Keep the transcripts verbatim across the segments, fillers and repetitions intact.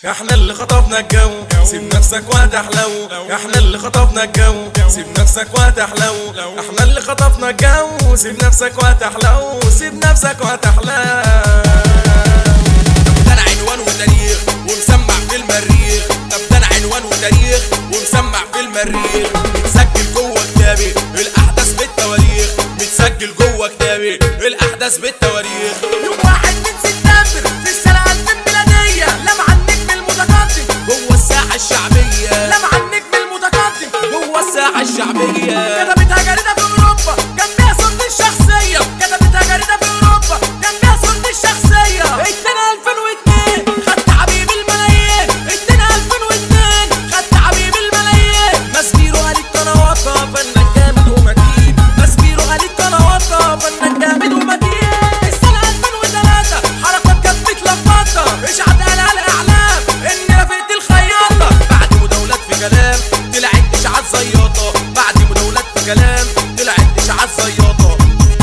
احنا اللي خطفنا الجو، سيب نفسك وهتحلو. احنا اللي خطفنا الجو، سيب نفسك وهتحلو. احنا اللي خطفنا الجو، سيب نفسك وهتحلو. سيب نفسك وهتحلو. ده انا عنوان وتاريخ ومسمع في المريخ. طب ده انا عنوان وتاريخ ومسمع في المريخ. متسجل جوه كتابي الاحداث بالتواريخ. متسجل جوه كتابي الاحداث بالتواريخ. يوم واحد من سبتمبر في السنة ألف ميلادية لمع النجم المتقدم جوه الساحة الشعبية. لمع النجم المتقدم جوه الساحة الشعبية. كتبتها جريدة في أوروبا كان فيها صورتي الشخصية. كتبتها جريدة في أوروبا كان فيها صورتي الشخصية. ادينا ألفين واتنين خدت حبيب الملايين. ادينا ألفين واتنين خدت حبيب الملايين. مسبيرو قالت قنواتها فنان جامد ومتين. مسبيرو قالت قنواتها فنان جامد ومتين. السنة ألفين وتلاتة حركات كانت متلخبطة. اشعت قالها الإعلام إني رافقت الخياطة. بعد مداولات في كلام طلعت اشاعات زياطة. بعد مداولات في كلام طلعت اشاعات زياطة.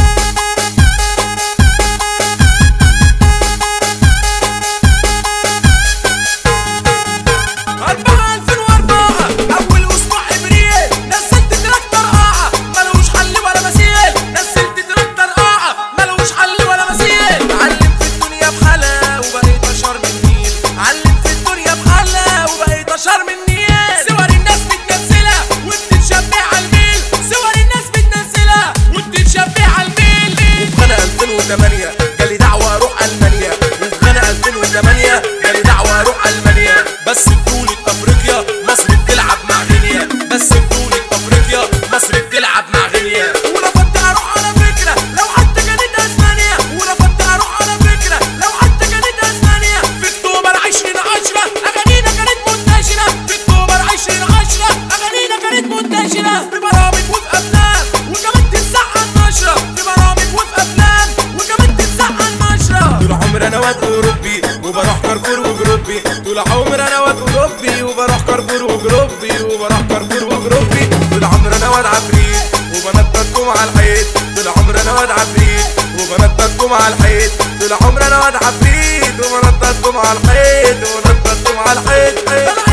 أربعة ألفين وأربعة أول أسبوع إبريل نزلت تراك طرقعة ملوش حل ولا مثيل. نزلت تراك طرقعة ملوش حل ولا مثيل. علم في الدنيا بحالة وبقيت اشهر من النيل. علم في الدنيا بحالة وبقيت اشهر من النيل. صور الناس متنزلة وبتتشبه على الميل. صور الناس متنزلة وبتتشبه على الميل. وفي سنة ألفين وتمانية جالي دعوة اروح المانيا. وفي سنة ألفين وتمانية جالي دعوة اروح المانيا. بس بطولة افريقيا مصر بتلعب مع غينيا. بس بطولة افريقيا مصر بتلعب مع غينيا. ورفضت اروح على فكرة لو حتى كانت اسبانيا. ورفضت اروح على فكرة لو حتى كانت اسبانيا. في اكتوبر عشرين عشرة اغانينا كانت منتشرة. في اكتوبر عشرين عشرة اغانينا كانت منتشرة. في برامج وفي افلام وكمان تتسقى النشرة. في برامج وفي افلام وكمان تتسقى النشرة. طول عمري انا واد اوروبي وبروح كارفور وجروبي. طول عمري انا واد اوروبي وبروح كارفور وجروبي. وبروح كارفور وجروبي. طول عمري انا واد عفريت وبنططكم على الحيط. طول عمري انا واد عفريت وبنططكم على الحيط. طول عمري انا واد عفريت وبنططكم على الحيط. وبنططكم على الحيط.